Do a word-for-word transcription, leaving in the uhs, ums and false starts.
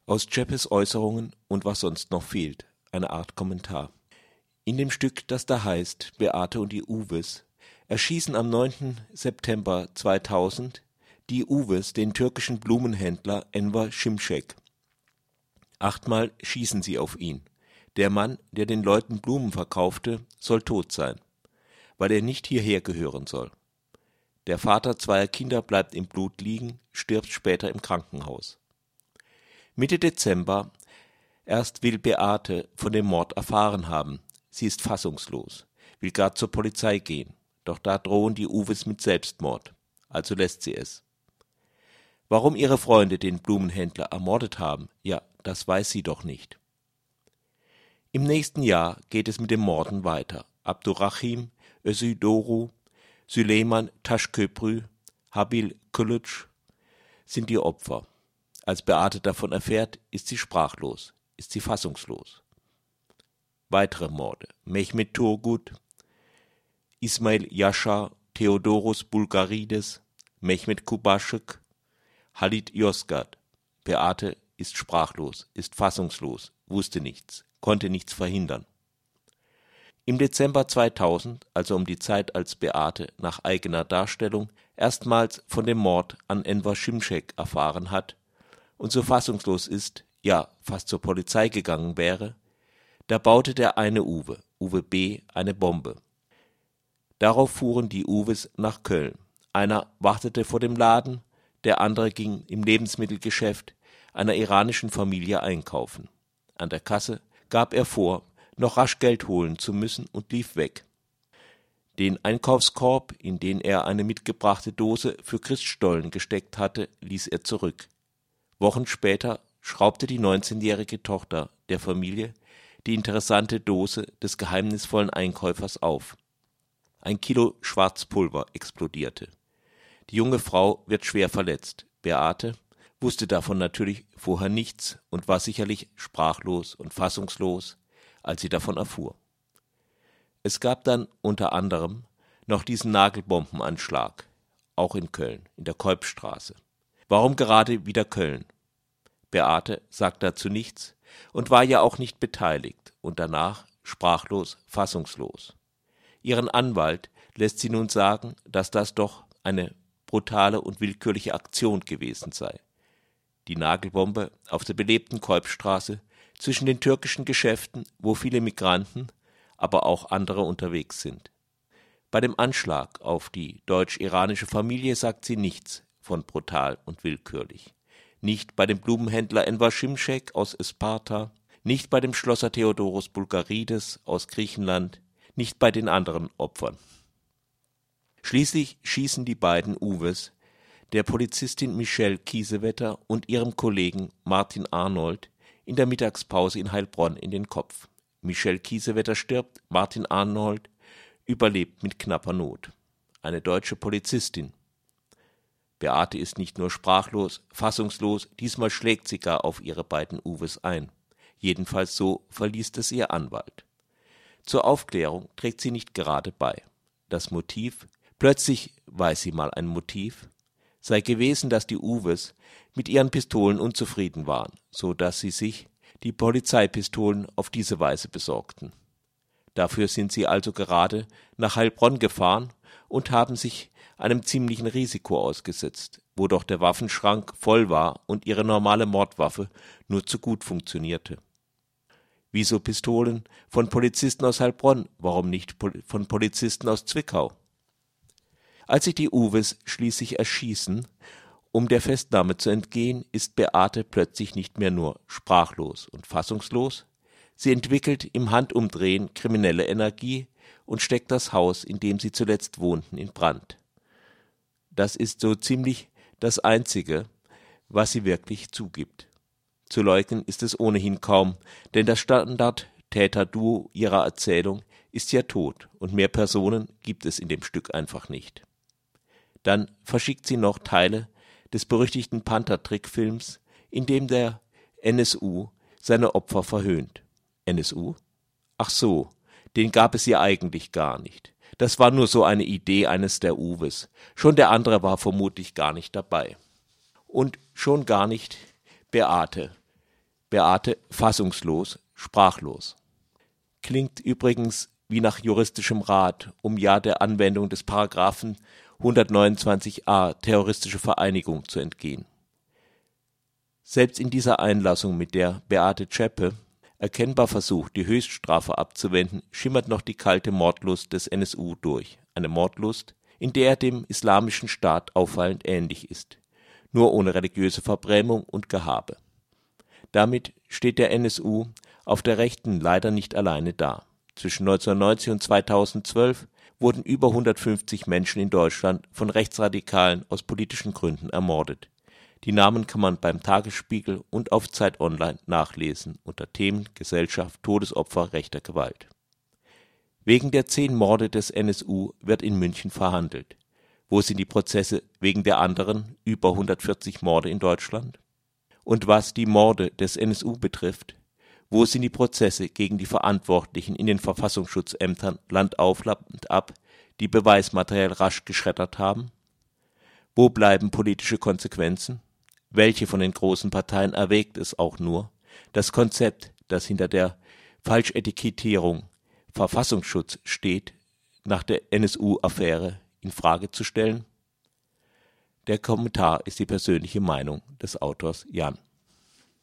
Aus Zschäpes Äußerungen und was sonst noch fehlt, eine Art Kommentar. In dem Stück, das da heißt Beate und die Uwes, erschießen am neunten September zweitausend die Uwes den türkischen Blumenhändler Enver Şimşek. Achtmal schießen sie auf ihn. Der Mann, der den Leuten Blumen verkaufte, soll tot sein, weil er nicht hierher gehören soll. Der Vater zweier Kinder bleibt im Blut liegen, stirbt später im Krankenhaus. Mitte Dezember erst will Beate von dem Mord erfahren haben. Sie ist fassungslos, will gar zur Polizei gehen, doch da drohen die Uwes mit Selbstmord, also lässt sie es. Warum ihre Freunde den Blumenhändler ermordet haben, ja, das weiß sie doch nicht. Im nächsten Jahr geht es mit dem Morden weiter. Abdurrahim Özüdoğru, Süleyman Taşköprü, Habil Kılıç sind die Opfer. Als Beate davon erfährt, ist sie sprachlos, ist sie fassungslos. Weitere Morde: Mehmet Turgut, Ismail Yashar, Theodoros Bulgarides, Mehmet Kubaschik, Halit Yozgat. Beate ist sprachlos, ist fassungslos, wusste nichts, konnte nichts verhindern. Im Dezember zweitausend, also um die Zeit, als Beate nach eigener Darstellung erstmals von dem Mord an Enver Şimşek erfahren hat und so fassungslos ist, ja fast zur Polizei gegangen wäre, da baute der eine Uwe, Uwe B., eine Bombe. Darauf fuhren die Uwes nach Köln. Einer wartete vor dem Laden, der andere ging im Lebensmittelgeschäft einer iranischen Familie einkaufen. An der Kasse gab er vor, noch rasch Geld holen zu müssen und lief weg. Den Einkaufskorb, in den er eine mitgebrachte Dose für Christstollen gesteckt hatte, ließ er zurück. Wochen später schraubte die neunzehnjährige Tochter der Familie die interessante Dose des geheimnisvollen Einkäufers auf. Ein Kilo Schwarzpulver explodierte. Die junge Frau wird schwer verletzt. Beate wusste davon natürlich vorher nichts und war sicherlich sprachlos und fassungslos, als sie davon erfuhr. Es gab dann unter anderem noch diesen Nagelbombenanschlag, auch in Köln, in der Kolbstraße. Warum gerade wieder Köln? Beate sagt dazu nichts und war ja auch nicht beteiligt und danach sprachlos, fassungslos. Ihren Anwalt lässt sie nun sagen, dass das doch eine brutale und willkürliche Aktion gewesen sei. Die Nagelbombe auf der belebten Kolbstraße zwischen den türkischen Geschäften, wo viele Migranten, aber auch andere unterwegs sind. Bei dem Anschlag auf die deutsch-iranische Familie sagt sie nichts von brutal und willkürlich. Nicht bei dem Blumenhändler Enver Şimşek aus Isparta, nicht bei dem Schlosser Theodoros Bulgarides aus Griechenland, nicht bei den anderen Opfern. Schließlich schießen die beiden Uwes, der Polizistin Michelle Kiesewetter und ihrem Kollegen Martin Arnold, in der Mittagspause in Heilbronn in den Kopf. Michelle Kiesewetter stirbt, Martin Arnold überlebt mit knapper Not. Eine deutsche Polizistin. Beate ist nicht nur sprachlos, fassungslos, diesmal schlägt sie gar auf ihre beiden Uwes ein. Jedenfalls so verliest es ihr Anwalt. Zur Aufklärung trägt sie nicht gerade bei. Das Motiv, plötzlich weiß sie mal ein Motiv, sei gewesen, dass die Uwes mit ihren Pistolen unzufrieden waren, so dass sie sich die Polizeipistolen auf diese Weise besorgten. Dafür sind sie also gerade nach Heilbronn gefahren und haben sich einem ziemlichen Risiko ausgesetzt, wo doch der Waffenschrank voll war und ihre normale Mordwaffe nur zu gut funktionierte. Wieso Pistolen von Polizisten aus Heilbronn, warum nicht von Polizisten aus Zwickau? Als sich die Uwes schließlich erschießen, um der Festnahme zu entgehen, ist Beate plötzlich nicht mehr nur sprachlos und fassungslos, sie entwickelt im Handumdrehen kriminelle Energie und steckt das Haus, in dem sie zuletzt wohnten, in Brand. Das ist so ziemlich das Einzige, was sie wirklich zugibt. Zu leugnen ist es ohnehin kaum, denn das Standard-Täter-Duo ihrer Erzählung ist ja tot und mehr Personen gibt es in dem Stück einfach nicht. Dann verschickt sie noch Teile des berüchtigten Panther-Trickfilms, in dem der N S U seine Opfer verhöhnt. N S U? Ach so, den gab es ja eigentlich gar nicht. Das war nur so eine Idee eines der Uwes. Schon der andere war vermutlich gar nicht dabei. Und schon gar nicht Beate, Beate fassungslos, sprachlos. Klingt übrigens wie nach juristischem Rat, um ja der Anwendung des Paragraphen hundertneunundzwanzig a terroristische Vereinigung zu entgehen. Selbst in dieser Einlassung, mit der Beate Zschäpe erkennbar versucht, die Höchststrafe abzuwenden, schimmert noch die kalte Mordlust des N S U durch. Eine Mordlust, in der er dem Islamischen Staat auffallend ähnlich ist, nur ohne religiöse Verbrämung und Gehabe. Damit steht der N S U auf der Rechten leider nicht alleine da. Zwischen neunzehnhundertneunzig und zweitausendzwölf wurden über hundertfünfzig Menschen in Deutschland von Rechtsradikalen aus politischen Gründen ermordet. Die Namen kann man beim Tagesspiegel und auf Zeit Online nachlesen unter Themen Gesellschaft, Todesopfer, rechter Gewalt. Wegen der zehn Morde des N S U wird in München verhandelt. Wo sind die Prozesse wegen der anderen über hundertvierzig Morde in Deutschland? Und was die Morde des N S U betrifft, wo sind die Prozesse gegen die Verantwortlichen in den Verfassungsschutzämtern Land auf, Land ab, die Beweismaterial rasch geschreddert haben? Wo bleiben politische Konsequenzen? Welche von den großen Parteien erwägt es auch nur, das Konzept, das hinter der Falschetikettierung Verfassungsschutz steht, nach der N S U-Affäre in Frage zu stellen? Der Kommentar ist die persönliche Meinung des Autors Jan.